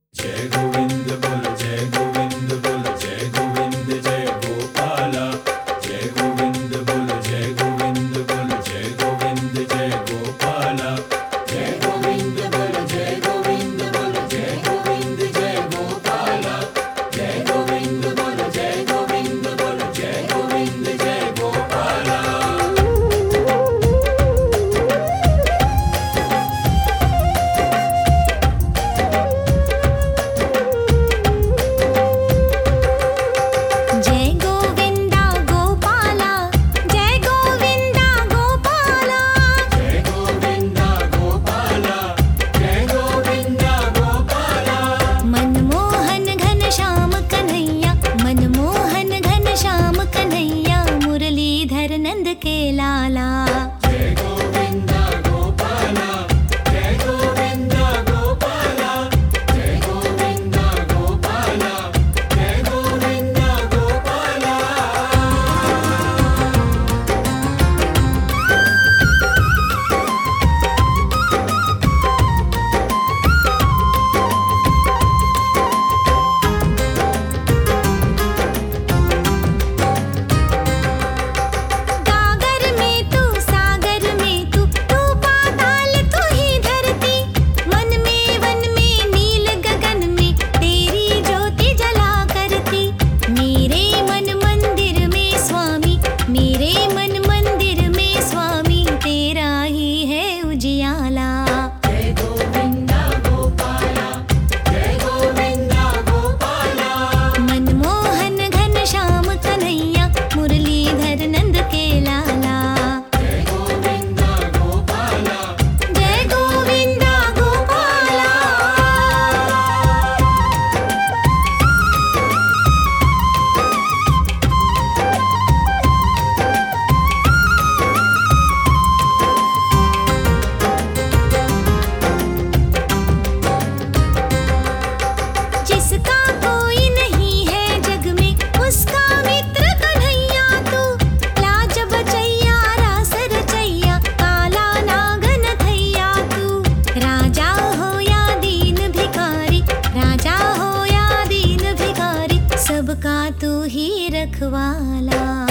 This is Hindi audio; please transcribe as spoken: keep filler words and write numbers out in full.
जय गोविंद बोलो जय गोविंद बोलो जय गोविंद जय गोपाला। जय गोविंद बोलो जय गोविंद बोलो जय गोविंद जय गोपाला। जय गोविंद बोलो जय गोविंद बोलो जय गोविंद जय गोपाला। जय गोविंद बोलो जय गोविंद बोलो जय गोविंद जय गोपाला। नंद के लाला जय गोविंदा गोपाला। जय गोविंदा गोपाला। जय गोविंदा गोपाला। जय गोविंदा गोपाला। सबका तू ही रखवाला।